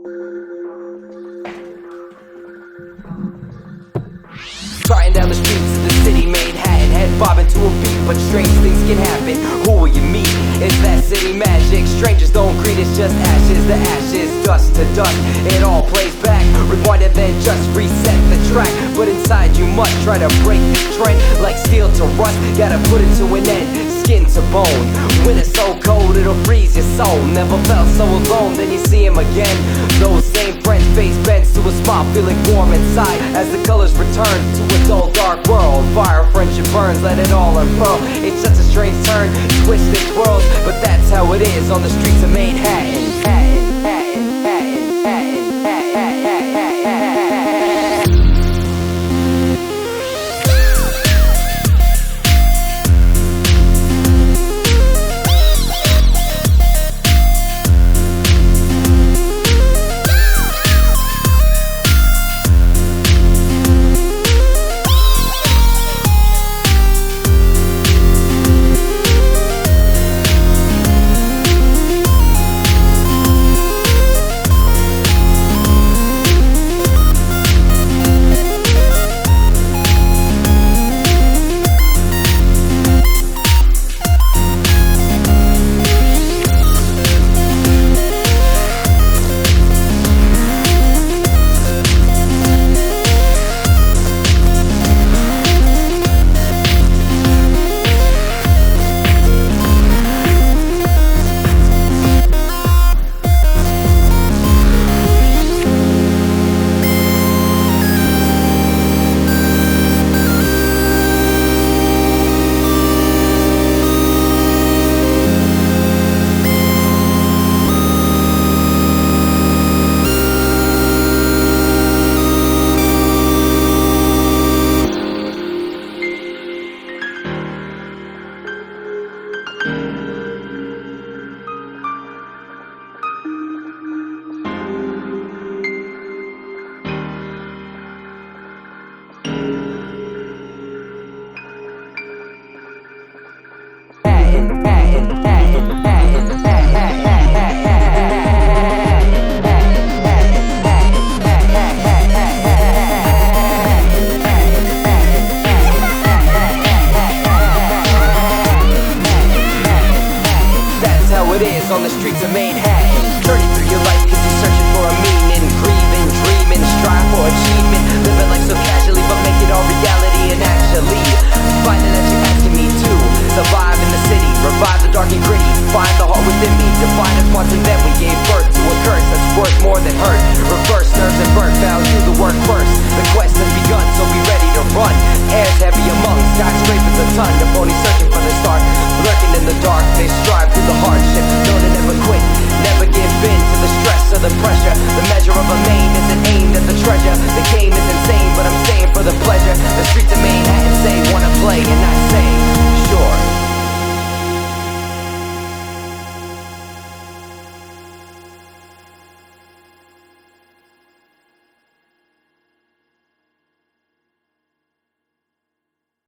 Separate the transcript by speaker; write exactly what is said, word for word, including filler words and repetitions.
Speaker 1: Trotting down the streets of the city, Manhattan, head bobbing to a beat, but strange things can happen. Who will you meet? It's that city magic. Strangers don't greet, it's just ashes to ashes, dust to dust. It all plays back, rewind and then just reset the track. But inside you must try to break the trend, like steel to rust. Gotta put it to an end, skin to bone. When it's so cold, it'll freeze your soul. Never felt so alone, then you see him again. Those same friends, face bends to a smile, feeling warm inside as the colors return to a dull, dark world. Fire, friendship burns, let it all unfurl. It's such a strange turn, twisted twirls, but that's how it is on the streets of Manhattan. Manhattan, Manhattan, Manhattan, Manhattan, Manhattan, Manhattan. It is on the streets of Manhattan. Journey through your life cause you're searching for a meaning, grieving, dreaming, strive for achievement, living life so casually but make it all reality and actually finding that you're asking me to survive in the city, revive the dark and gritty, find the heart within me, define us once and then we gave birth to a curse that's worth more than hurt. Reverse nerves and burnt, value the work first. The quest has begun, so be ready to run. Air's heavy among skyscrapers a ton, the pony searching for the start, lurking in the dark. They strive through the hardship, know to never quit, never give in to the stress or the pressure. The measure of a main isn't aimed at the treasure. The game is insane, but I'm staying for the pleasure. The streets of Manhattan say wanna play, and